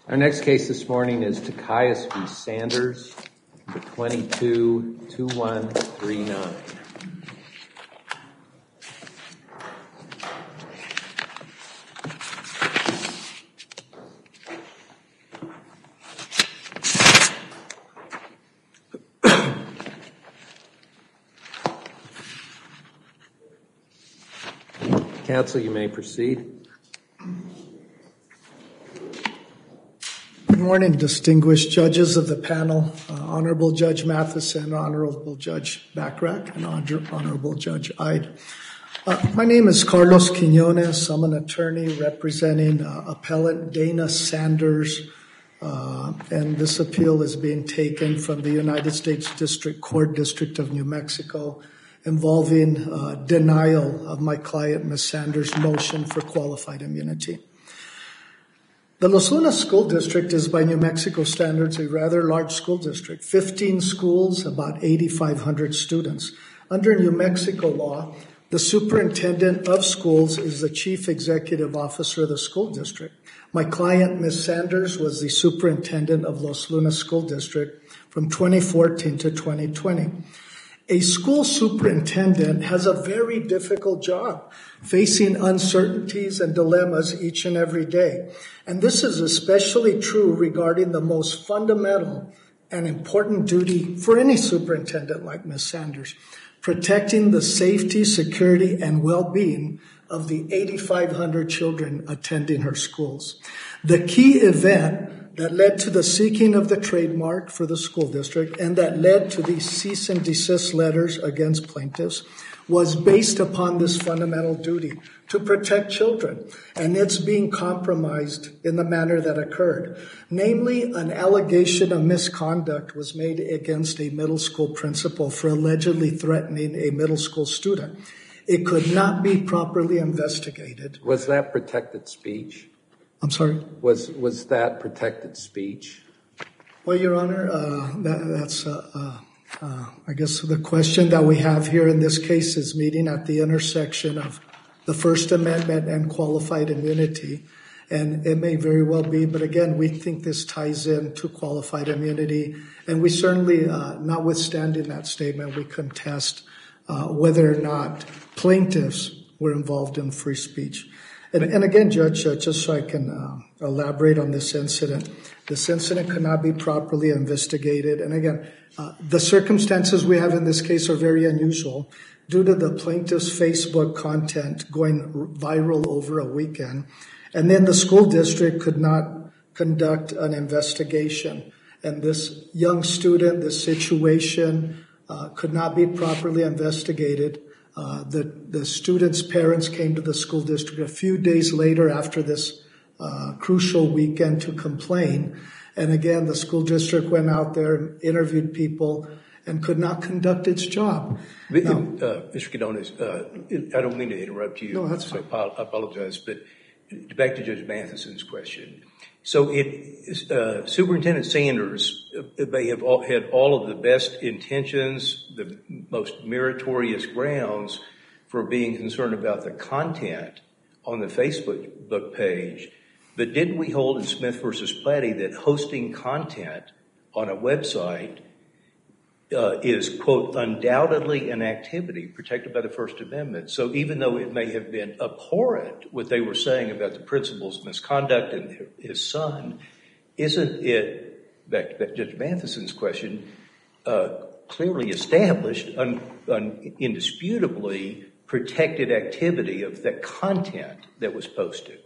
Our next case this morning is Takayas v. Sanders, number 22-2139. Counsel, you may proceed. Good morning, distinguished judges of the panel, Honorable Judge Matheson, Honorable Judge Bachrach, and Honorable Judge Ide. My name is Carlos Quinones. I'm an attorney representing appellant Dana Sanders, and this appeal is being taken from the United States District Court, District of New Mexico, involving denial of my client, Ms. Sanders' motion for qualified immunity. The Los Lunas School District is, by New Mexico standards, a rather large school district. 15 schools, about 8,500 students. Under New Mexico law, the superintendent of schools is the chief executive officer of the school district. My client, Ms. Sanders, was the superintendent of Los Lunas School District from 2014 to 2020. A school superintendent has a very difficult job, facing uncertainties and dilemmas each and every day. And this is especially true regarding the most fundamental and important duty for any superintendent like Ms. Sanders, protecting the safety, security, and well-being of the 8,500 children attending her schools. The key event that led to the seeking of the trademark for the school district and that led to the cease and desist letters against plaintiffs was based upon this fundamental duty to protect children, and it's being compromised in the manner that occurred. Namely, an allegation of misconduct was made against a middle school principal for allegedly threatening a middle school student. It could not be properly investigated. Was that protected speech? I'm sorry? Was that protected speech? Well, Your Honor, that's I guess the question that we have here in this case is meeting at the intersection of the First Amendment and qualified immunity. And it may very well be, but again, we think this ties in to qualified immunity. And we certainly, notwithstanding that statement, we contest whether or not plaintiffs were involved in free speech. And again, Judge, just so I can elaborate on this incident could not be properly investigated. And again, the circumstances we have in this case are very unusual due to the plaintiff's Facebook content going viral over a weekend. And then the school district could not conduct an investigation. And this young student, this situation could not be properly investigated. The student's parents came to the school district a few days later after this crucial weekend to complain. And again, the school district went out there, interviewed people, and could not conduct its job. Mr. Quinones, I don't mean to interrupt you. No, that's fine. So I apologize. But back to Judge Matheson's question. So Superintendent Sanders may have had all of the best intentions, the most meritorious grounds for being concerned about the content on the Facebook page. But didn't we hold in Smith v. Platty that hosting content on a website is, quote, undoubtedly an activity protected by the First Amendment? So even though it may have been abhorrent what they were saying about the principal's misconduct and his son, isn't it, back to Judge Matheson's question, clearly established, indisputably protected activity of the content that was posted?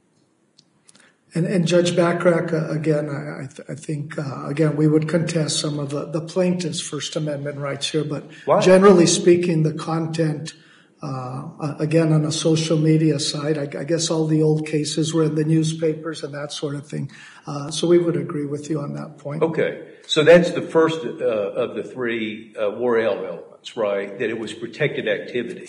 And Judge Bachrach, again, I think, again, we would contest some of the plaintiff's First Amendment rights here. But generally speaking, the content, again, on a social media side, I guess all the old cases were in the newspapers and that sort of thing. So we would agree with you on that point. Okay. So that's the first of the three Worrell elements, right, that it was protected activity.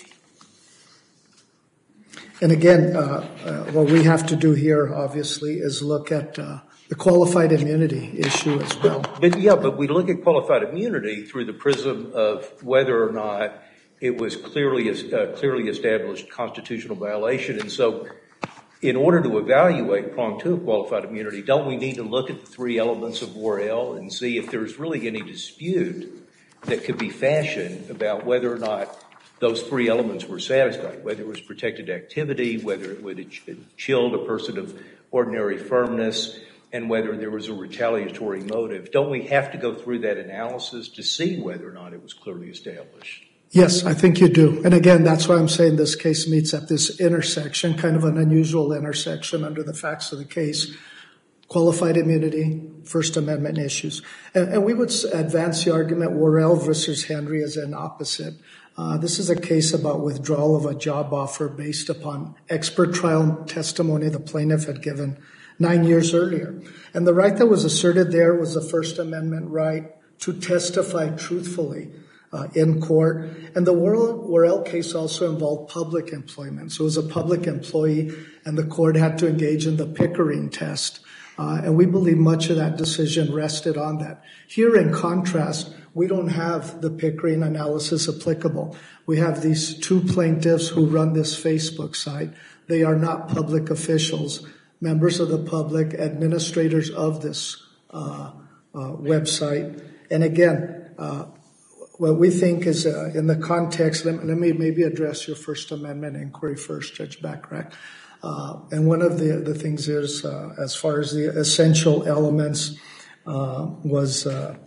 And again, what we have to do here, obviously, is look at the qualified immunity issue as well. But we look at qualified immunity through the prism of whether or not it was clearly established constitutional violation. And so in order to evaluate prong two of qualified immunity, don't we need to look at the three elements of Worrell and see if there's really any dispute that could be fashioned about whether or not those three elements were satisfied, whether it was protected activity, whether it would have chilled a person of ordinary firmness, and whether there was a retaliatory motive. Don't we have to go through that analysis to see whether or not it was clearly established? Yes, I think you do. And again, that's why I'm saying this case meets at this intersection, kind of an unusual intersection under the facts of the case. Qualified immunity, First Amendment issues. And we would advance the argument Worrell versus Henry as an opposite. This is a case about withdrawal of a job offer based upon expert trial testimony the plaintiff had given 9 years earlier. And the right that was asserted there was the First Amendment right to testify truthfully in court. And the Worrell case also involved public employment. So it was a public employee, and the court had to engage in the Pickering test. And we believe much of that decision rested on that. Here, in contrast, we don't have the Pickering analysis applicable. We have these two plaintiffs who run this Facebook site. They are not public officials, members of the public, administrators of this website. And again, what we think is in the context, let me maybe address your First Amendment inquiry first, Judge Bachrach. And one of the things is, as far as the essential elements, was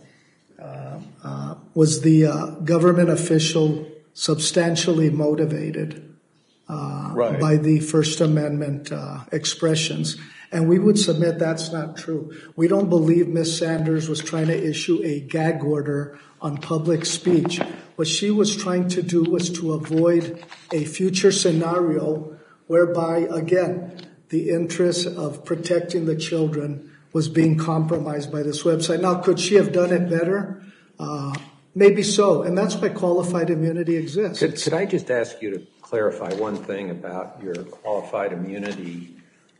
the government official substantially motivated by the First Amendment expressions. And we would submit that's not true. We don't believe Ms. Sanders was trying to issue a gag order on public speech. What she was trying to do was to avoid a future scenario whereby, again, the interest of protecting the children was being compromised by this website. Now, could she have done it better? Maybe so, and that's why qualified immunity exists. Could I just ask you to clarify one thing about your qualified immunity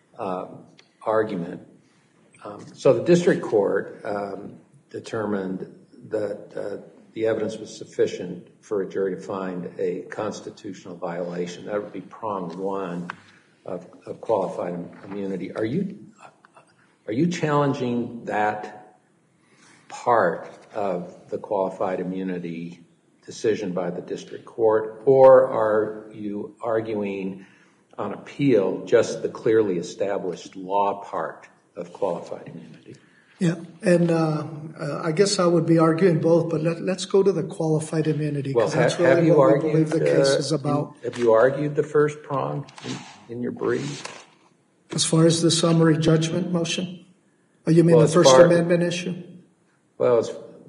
argument? So the district court determined that the evidence was sufficient for a jury to find a constitutional violation. That would be prong one of qualified immunity. Are you challenging that part of the qualified immunity decision by the district court, or are you arguing on appeal just the clearly established law part of qualified immunity? Yeah, and I guess I would be arguing both, but let's go to the qualified immunity, because that's really what we believe the case is about. Have you argued the first prong in your brief? As far as the summary judgment motion? Oh, you mean the First Amendment issue? Well,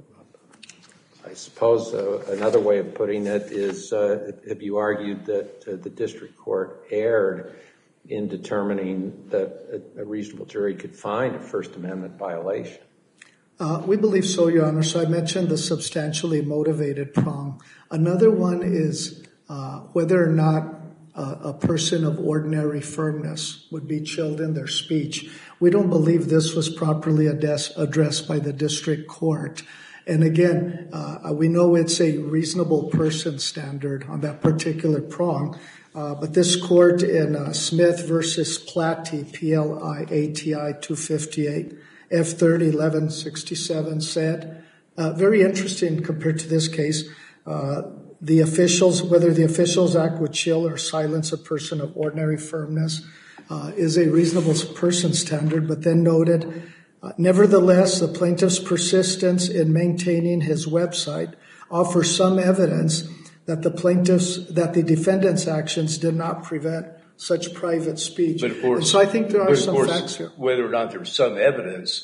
I suppose another way of putting it is, have you argued that the district court erred in determining that a reasonable jury could find a First Amendment violation? We believe so, Your Honor. So I mentioned the substantially motivated prong. Another one is whether or not a person of ordinary firmness would be chilled in their speech. We don't believe this was properly addressed by the district court. And again, we know it's a reasonable person standard on that particular prong. But this court in Smith versus Plati, P-L-I-A-T-I 258, F-3rd 1167 said, very interesting compared to this case, the officials, whether the officials act would chill or silence a person of ordinary firmness is a reasonable person standard, but then noted, nevertheless, the plaintiff's persistence in maintaining his website offers some evidence that the defendant's actions did not prevent such private speech. But of course, and so I think there are some facts here. Whether or not there's some evidence,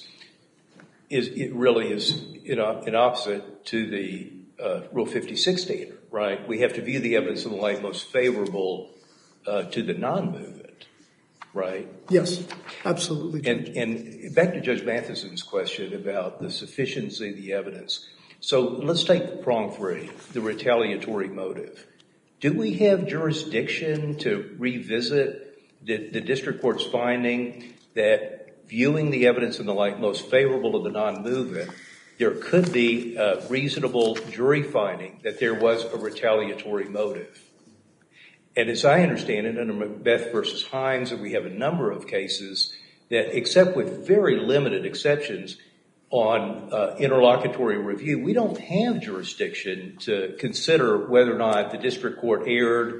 it really is an opposite to the Rule 56 standard, right? We have to view the evidence in the light most favorable to the non-movement, right? Yes, absolutely. And back to Judge Matheson's question about the sufficiency of the evidence. So let's take prong 3, the retaliatory motive. Do we have jurisdiction to revisit the district court's finding that viewing the evidence in the light most favorable to the non-movement, there could be a reasonable jury finding that there was a retaliatory motive? And as I understand it, under Macbeth versus Hines, we have a number of cases that, except with very limited exceptions on interlocutory review, we don't have jurisdiction to consider whether or not the district court erred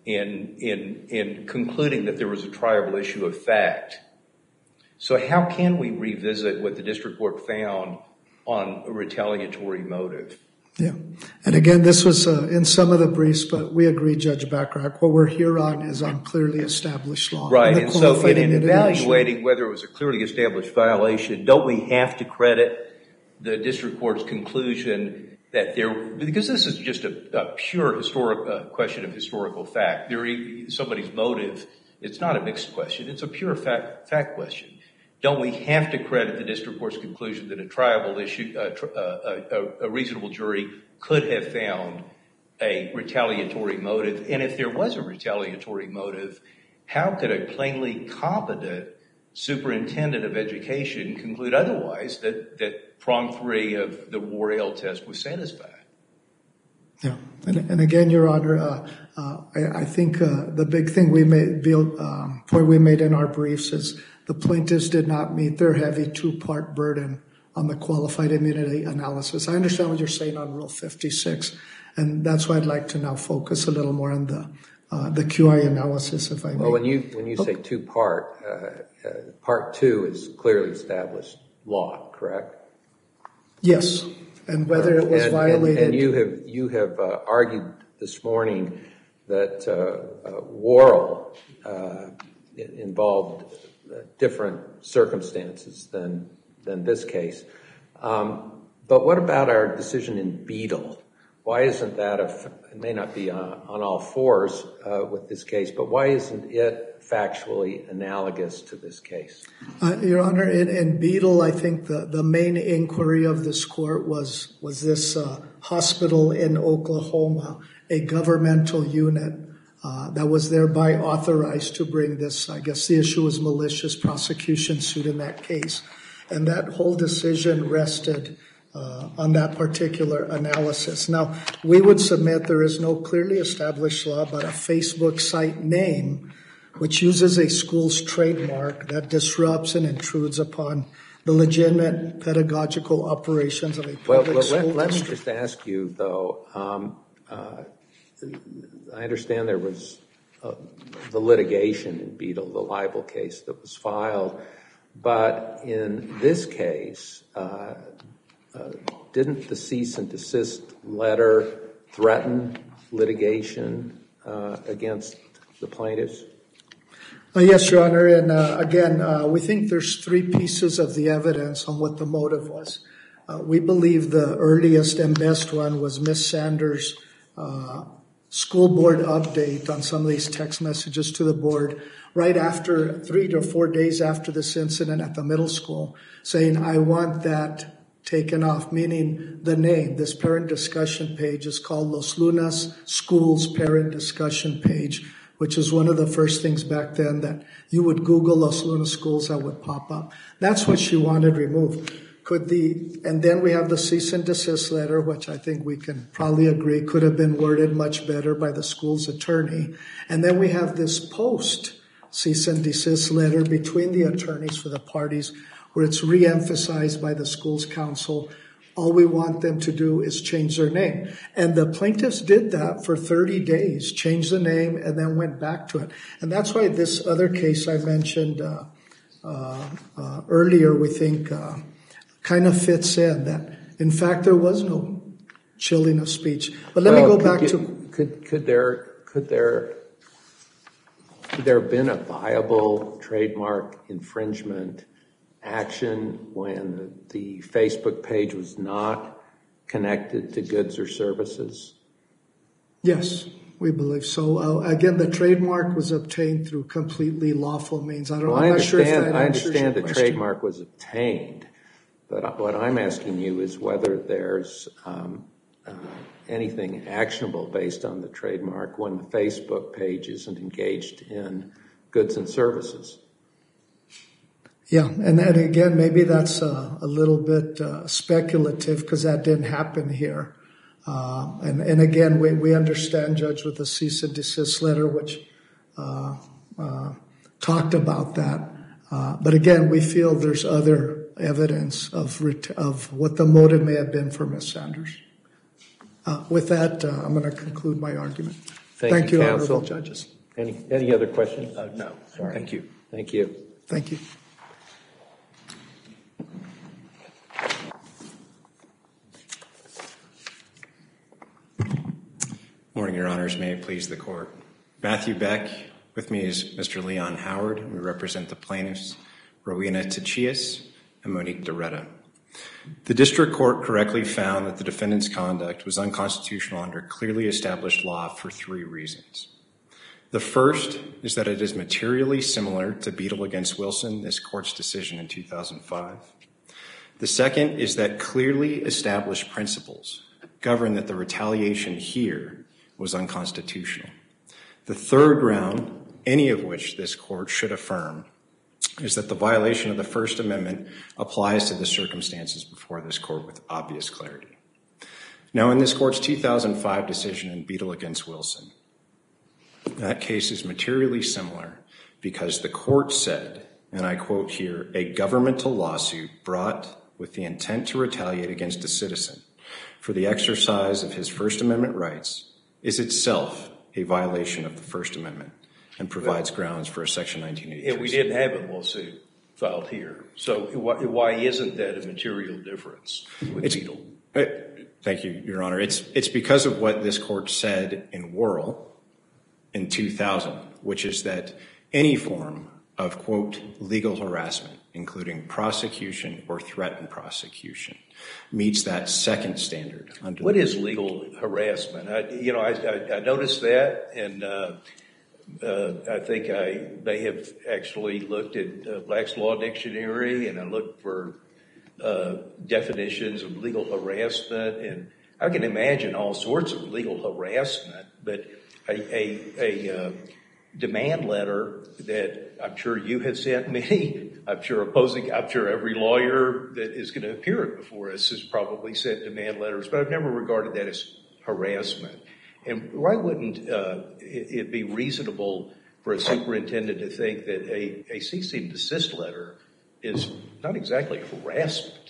in concluding that there was a triable issue of fact. So how can we revisit what the district court found on a retaliatory motive? Yeah. And again, this was in some of the briefs, but we agree, Judge Bachrach, what we're here on is on clearly established law. Right. And so in evaluating whether it was a clearly established violation, don't we have to credit the district court's conclusion that because this is just a pure question of historical fact. Somebody's motive, it's not a mixed question. It's a pure fact question. Don't we have to credit the district court's conclusion that a triable issue, a reasonable jury could have found a retaliatory motive? And if there was a retaliatory motive, how could a plainly competent superintendent of education conclude otherwise that prong 3 of the Worrell test was satisfied? Yeah. And again, Your Honor, I think the big thing point we made in our briefs is the plaintiffs did not meet their heavy 2-part burden on the qualified immunity analysis. I understand what you're saying on Rule 56, and that's why I'd like to now focus a little more on the QI analysis, if I may. Well, when you say 2-part, Part 2 is clearly established law, correct? Yes, and whether it was violated. And you have argued this morning that Worrell involved different circumstances than this case. But what about our decision in Beadle? Why isn't that, it may not be on all fours with this case, but why isn't it factually analogous to this case? Your Honor, in Beadle, I think the main inquiry of this court was this hospital in Oklahoma, a governmental unit that was thereby authorized to bring this, I guess the issue was malicious prosecution suit in that case. And that whole decision rested on that particular analysis. Now, we would submit there is no clearly established law but a Facebook site name which uses a school's trademark that disrupts and intrudes upon the legitimate pedagogical operations of a public school district. Let me just ask you, though, I understand there was the litigation in Beadle, the libel case that was filed, but in this case, didn't the cease and desist letter threaten litigation against the plaintiffs? Yes, Your Honor, and again, we think there's 3 pieces of the evidence on what the motive was. We believe the earliest and best one was Ms. Sanders' school board update on some of these text messages to the board right after 3 to 4 days after this incident at the middle school, saying, I want that taken off, meaning the name. This parent discussion page is called Los Lunas Schools Parent Discussion Page, which is one of the first things back then that you would Google Los Lunas Schools that would pop up. That's what she wanted removed. And then we have the cease and desist letter, which I think we can probably agree could have been worded much better by the school's attorney. And then we have this post cease and desist letter between the attorneys for the parties where it's re-emphasized by the school's counsel. All we want them to do is change their name. And the plaintiffs did that for 30 days, changed the name, and then went back to it. And that's why this other case I mentioned earlier, we think, kind of fits in that, in fact, there was no chilling of speech. But let me go back to... Could there have been a viable trademark infringement action when the Facebook page was not connected to goods or services? Yes, we believe so. Again, the trademark was obtained through completely lawful means. I'm not sure if that answers your question. I understand the trademark was obtained, but what I'm asking you is whether there's anything actionable based on the trademark when the Facebook page isn't engaged in goods and services. Yeah, and then again, maybe that's a little bit speculative because that didn't happen here. And again, we understand, Judge, with the cease and desist letter, which talked about that. But again, we feel there's other evidence of what the motive may have been for Ms. Sanders. With that, I'm going to conclude my argument. Thank you, counsel. honorable judges. Any other questions? No. Sorry. Thank you. Thank you. Thank you. Morning, Your Honors. May it please the Court. Matthew Beck. With me is Mr. Leon Howard. We represent the plaintiffs, Rowena Tachias and Monique Doretta. The district court correctly found that the defendant's conduct was unconstitutional under clearly established law for 3 reasons. The first is that it is materially similar to Beadle against Wilson, this court's decision in 2005. The second is that clearly established principles govern that the retaliation here was unconstitutional. The third ground, any of which this court should affirm, is that the violation of the First Amendment applies to the circumstances before this court with obvious clarity. Now, in this court's 2005 decision in Beadle against Wilson, that case is materially similar because the court said, and I quote here, a governmental lawsuit brought with the intent to retaliate against a citizen for the exercise of his First Amendment rights is itself a violation of the First Amendment and provides grounds for a Section 1983. And we didn't have a lawsuit filed here. So why isn't that a material difference with Beadle? Thank you, Your Honor. It's because of what this court said in Worrell in 2000, which is that any form of, quote, legal harassment, including prosecution or threatened prosecution, meets that second standard. What is legal harassment? I noticed that, and I think I may have actually looked at Black's Law Dictionary, and I looked for definitions of legal harassment, and I can imagine all sorts of legal harassment, but a demand letter that I'm sure you have sent me, I'm sure every lawyer that is going to appear before us has probably sent demand letters, but I've never regarded that as harassment. And why wouldn't it be reasonable for a superintendent to think that a cease and desist letter is not exactly harassment?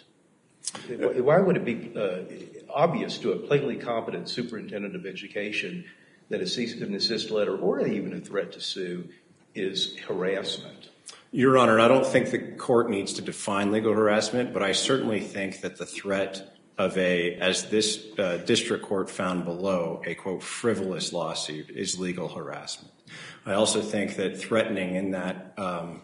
Why would it be obvious to a plainly competent superintendent of education that a cease and desist letter or even a threat to sue is harassment? Your Honor, I don't think the court needs to define legal harassment, but I certainly think that the threat of as this district court found below, a, quote, frivolous lawsuit is legal harassment. I also think that threatening in that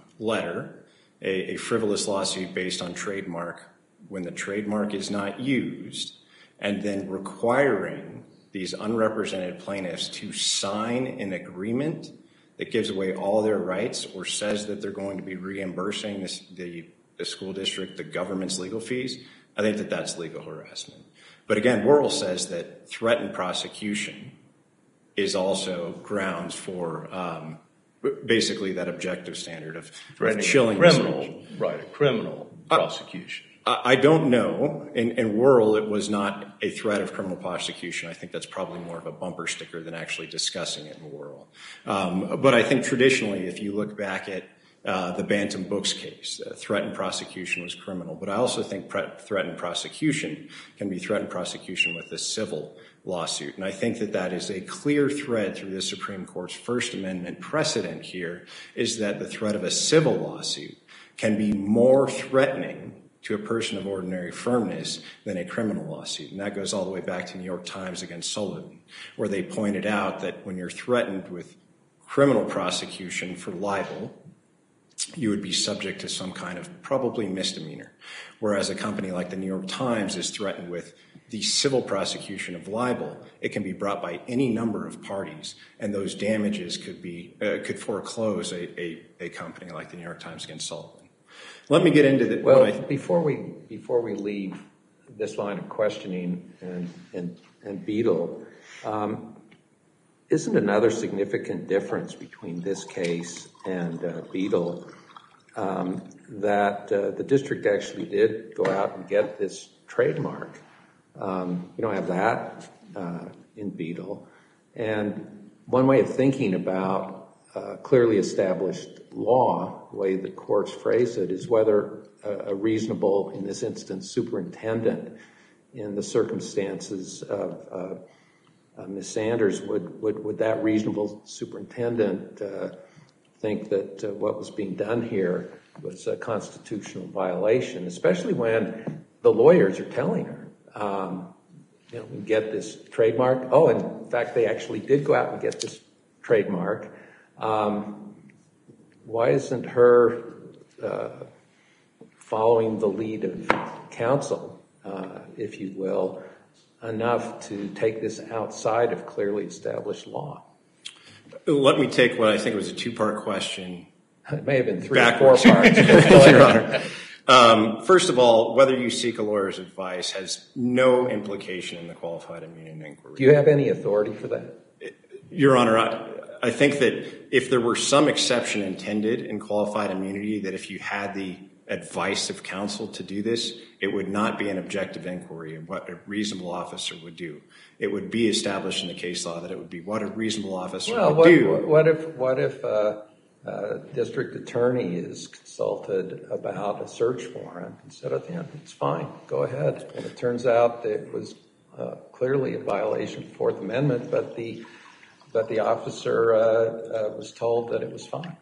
letter a frivolous lawsuit based on trademark, when the trademark is not used, and then requiring these unrepresented plaintiffs to sign an agreement that gives away all their rights or says that they're going to be reimbursing the school district, the government's legal fees, I think that that's legal harassment. But again, Worrell says that threatened prosecution is also grounds for basically that objective standard of chilling criminal, right, a criminal prosecution. I don't know. In Worrell, it was not a threat of criminal prosecution. I think that's probably more of a bumper sticker than actually discussing it in Worrell. But I think traditionally, if you look back at the Bantam Books case, threatened prosecution was criminal. But I also think threatened prosecution can be threatened prosecution with a civil lawsuit. And I think that that is a clear thread through the Supreme Court's First Amendment precedent here, is that the threat of a civil lawsuit can be more threatening to a person of ordinary firmness than a criminal lawsuit. And that goes all the way back to New York Times against Sullivan, where they pointed out that when you're threatened with criminal prosecution for libel, you would be subject to some kind of probably misdemeanor. Whereas a company like the New York Times is threatened with the civil prosecution of libel, it can be brought by any number of parties, and those damages could foreclose a company like the New York Times against Sullivan. Let me get into the... Well, before we leave this line of questioning and Beadle, isn't another significant difference between this case and Beadle that the district actually did go out and get this trademark You don't have that in Beadle. And one way of thinking about clearly established law, the way the courts phrase it, is whether a reasonable, in this instance, superintendent in the circumstances of Ms. Sanders, would that reasonable superintendent think that what was being done here was a constitutional violation, especially when the lawyers are telling her, we get this trademark. Oh, in fact, they actually did go out and get this trademark. Why isn't her following the lead of counsel, if you will, enough to take this outside of clearly established law? Let me take what I think was a two-part question. It may have been three backwards. or 4 parts. Your Honor. First of all, whether you seek a lawyer's advice has no implication in the qualified immunity inquiry. Do you have any authority for that? Your Honor, I think that if there were some exception intended in qualified immunity, that if you had the advice of counsel to do this, it would not be an objective inquiry of what a reasonable officer would do. It would be established in the case law that it would be what a reasonable officer would do. What if a district attorney is consulted about a search warrant and said, it's fine, go ahead. And it turns out that it was clearly a violation of the Fourth Amendment, but the officer was told that it was fine.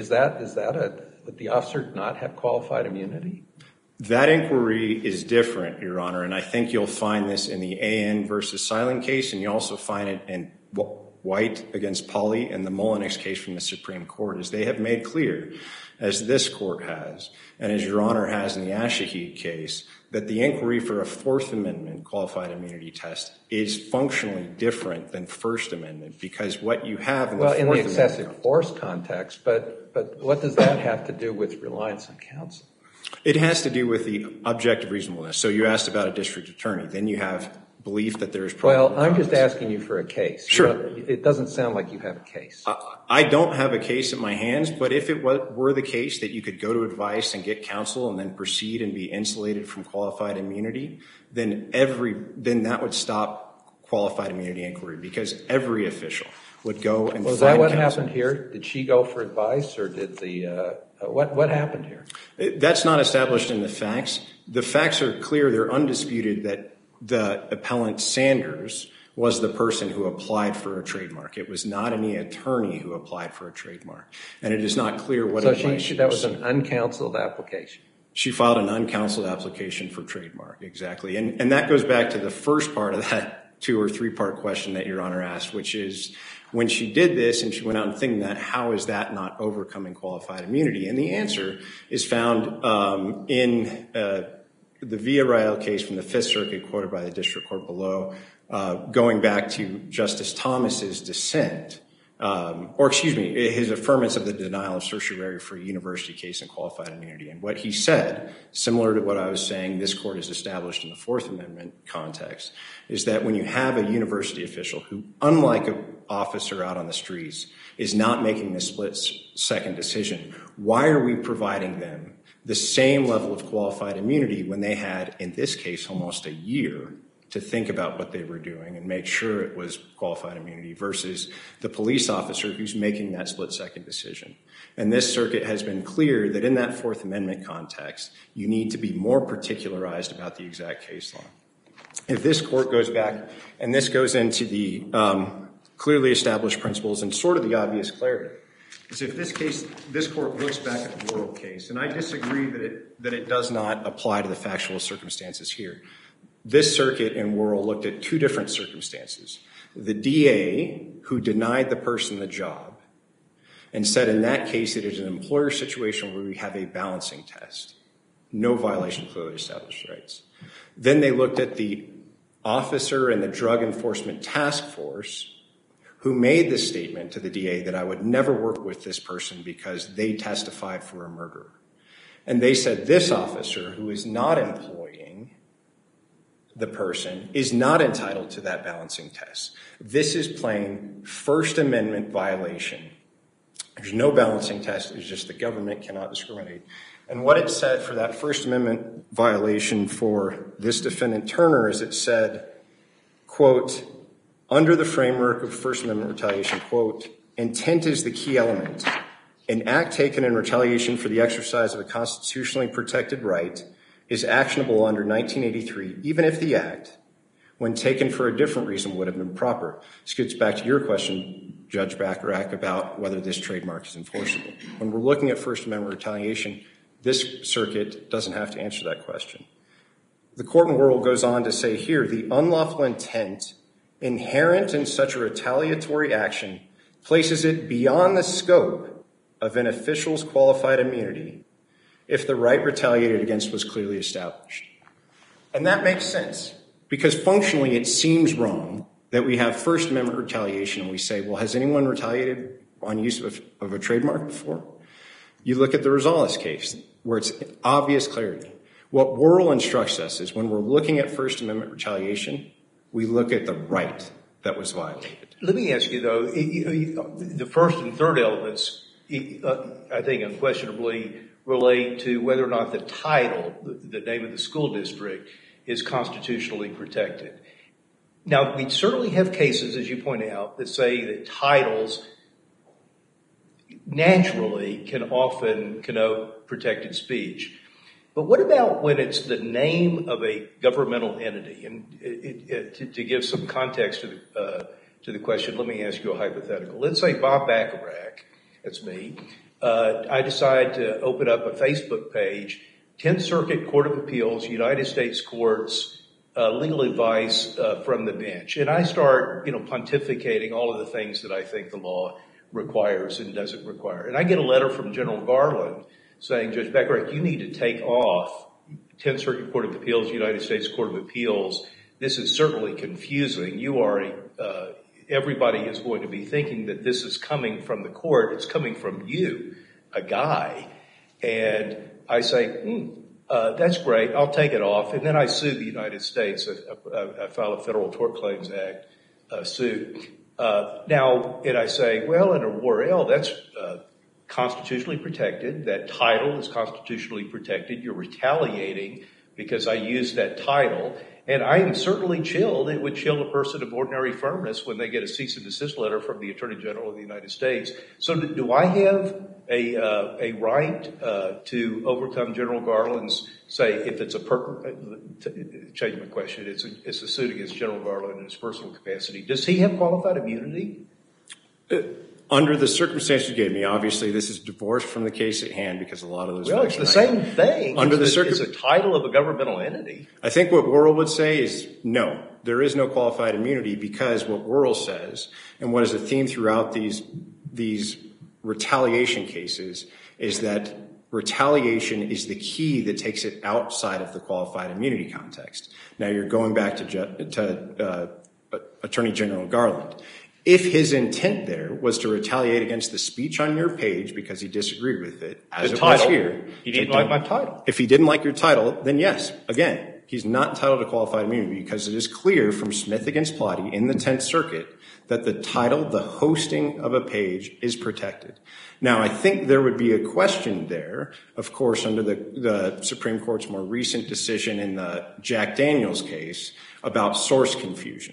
Would the officer not have qualified immunity? That inquiry is different, Your Honor, and I think you'll find this in the A.N. versus Silent case, and you also find it in White against Pauley and the Mullenix case from the Supreme Court, as they have made clear, as this court has, and as Your Honor has in the Ashaheed case, that the inquiry for a Fourth Amendment qualified immunity test is functionally different than First Amendment, because what you have in the Fourth Amendment... in the excessive force context, but what does that have to do with reliance on counsel? It has to do with the objective reasonableness. So you asked about a district attorney. Then you have belief that there is probable cause. Well, I'm just asking you for a case. Sure. It doesn't sound like you have a case. I don't have a case in my hands, but if it were the case that you could go to advice and get counsel and then proceed and be insulated from qualified immunity, then that would stop qualified immunity inquiry, because every official would go and find counsel. Was that what happened here? Did she go for advice, or did what happened here? That's not established in the facts. The facts are clear. They're undisputed that the appellant Sanders was the person who applied for a trademark. It was not any attorney who applied for a trademark. And it is not clear what advice she that was an uncounseled application. She filed an uncounseled application for trademark, exactly. And that goes back to the first part of that 2 or 3 part question that Your Honor asked, which is, when she did this and she went out and thinking that, how is that not overcoming qualified immunity? And the answer is found in the Villarreal case from the Fifth Circuit, quoted by the district court below, going back to Justice Thomas's dissent, his affirmance of the denial of certiorari for a university case in qualified immunity. And what he said, similar to what I was saying this court has established in the Fourth Amendment context, is that when you have a university official who, unlike an officer out on the streets, is not making the split-second decision, why are we providing them the same level of qualified immunity when they had, in this case, almost a year to think about what they were doing and make sure it was qualified immunity, versus the police officer who's making that split-second decision? And this circuit has been clear that in that Fourth Amendment context, you need to be more particularized about the exact case law. If this court goes back, and this goes into the clearly established principles and sort of the obvious clarity, is if this court looks back at the Worrell case, and I disagree that it does not apply to the factual circumstances here. This circuit in Worrell looked at 2 different circumstances. The DA, who denied the person the job, and said in that case it is an employer situation where we have a balancing test. No violation of clearly established rights. Then they looked at the officer in the Drug Enforcement Task Force who made the statement to the DA that I would never work with this person because they testified for a murder. And they said this officer, who is not employing the person, is not entitled to that balancing test. This is plain First Amendment violation. There's no balancing test. It's just the government cannot discriminate. And what it said for that First Amendment violation for this defendant, Turner, is it said, quote, under the framework of First Amendment retaliation, quote, intent is the key element. An act taken in retaliation for the exercise of a constitutionally protected right is actionable under 1983, even if the act, when taken for a different reason, would have been proper. This gets back to your question, Judge Bacharach, about whether this trademark is enforceable. When we're looking at First Amendment retaliation, this circuit doesn't have to answer that question. The court in Worrell goes on to say here, the unlawful intent inherent in such a retaliatory action places it beyond the scope of an official's qualified immunity if the right retaliated against was clearly established. And that makes sense, because functionally it seems wrong that we have First Amendment retaliation and we say, well, has anyone retaliated on use of a trademark before? You look at the Rosales case, where it's obvious clarity. What Worrell instructs us is when we're looking at First Amendment retaliation, we look at the right that was violated. Let me ask you, though, the first and third elements, I think unquestionably relate to whether or not the title, the name of the school district, is constitutionally protected. Now, we certainly have cases, as you point out, that say that titles naturally can often connote protected speech. But what about when it's the name of a governmental entity? And to give some context to the question, let me ask you a hypothetical. Let's say Bob Bacharach, that's me, I decide to open up a Facebook page, 10th Circuit Court of Appeals, United States Courts, legal advice from the bench. And I start, pontificating all of the things that I think the law requires and doesn't require. And I get a letter from General Garland saying, Judge Bacharach, you need to take off 10th Circuit Court of Appeals, United States Court of Appeals. This is certainly confusing. You are everybody is going to be thinking that this is coming from the court. It's coming from you, a guy. And I say, that's great. I'll take it off. And then I sue the United States. I file a Federal Tort Claims Act suit. Now, and I say, well, under Worrell, that's constitutionally protected. That title is constitutionally protected. You're retaliating because I used that title. And I am certainly chilled. It would chill a person of ordinary firmness when they get a cease and desist letter from the Attorney General of the United States. So do I have a right to overcome General Garland's, say, if it's change my question, it's a suit against General Garland in his personal capacity. Does he have qualified immunity? Under the circumstances you gave me, obviously this is divorced from the case at hand because a lot of those. Well, it's the same thing. It's a title of a governmental entity. I think what Worrell would say is no, there is no qualified immunity because what Worrell says, and what is a theme throughout these retaliation cases, is that retaliation is the key that takes it outside of the qualified immunity context. Now you're going back to Attorney General Garland. If his intent there was to retaliate against the speech on your page because he disagreed with it, as it was here. He didn't like my title. If he didn't like your title, then yes, again, he's not entitled to qualified immunity because it is clear from Smith against Plotty in the 10th Circuit that the title, the hosting of a page, is protected. Now, I think there would be a question there, of course, under the Supreme Court's more recent decision in the Jack Daniels case about source confusion.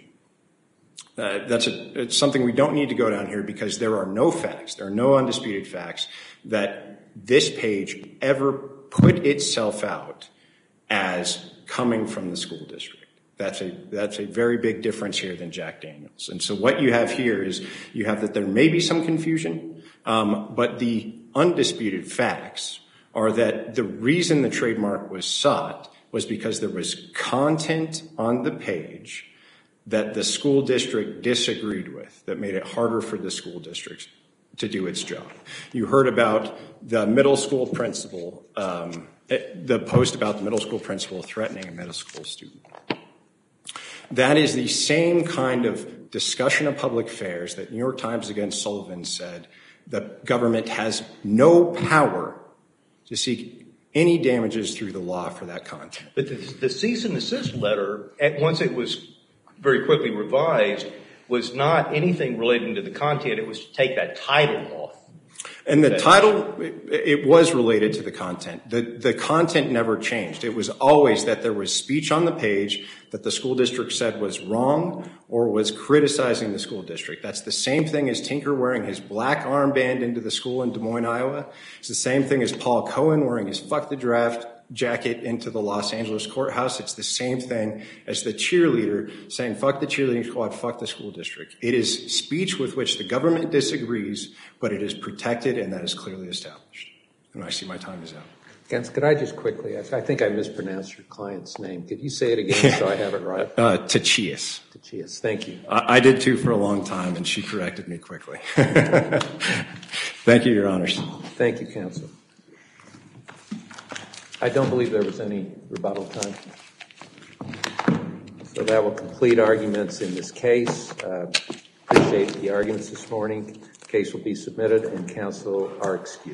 It's something we don't need to go down here because there are no facts, there are no undisputed facts that this page ever put itself out as coming from the school district. That's a very big difference here than Jack Daniels. And so what you have here is you have that there may be some confusion, but the undisputed facts are that the reason the trademark was sought was because there was content on the page that the school district disagreed with, that made it harder for the school district to do its job. You heard about the middle school principal, the post about the middle school principal threatening a middle school student. That is the same kind of discussion of public affairs that New York Times against Sullivan said the government has no power to seek any damages through the law for that content. But the cease and desist letter, once it was very quickly revised, was not anything relating to the content. It was to take that title off. And the title, it was related to the content. The content never changed. It was always that there was speech on the page that the school district said was wrong or was criticizing the school district. That's the same thing as Tinker wearing his black armband into the school in Des Moines, Iowa. It's the same thing as Paul Cohen wearing his Fuck the Draft jacket into the Los Angeles courthouse. It's the same thing as the cheerleader saying, fuck the cheerleading squad, fuck the school district. It is speech with which the government disagrees, but it is protected, and that is clearly established. And I see my time is out. Gans, could I just quickly, I think I mispronounced your client's name. Could you say it again so I have it right? Tachias. Tachias, thank you. I did too for a long time, and she corrected me quickly. Thank you, Your Honors. Thank you, counsel. I don't believe there was any rebuttal time. So that will complete arguments in this case. Appreciate the arguments this morning. The case will be submitted and counsel are excused.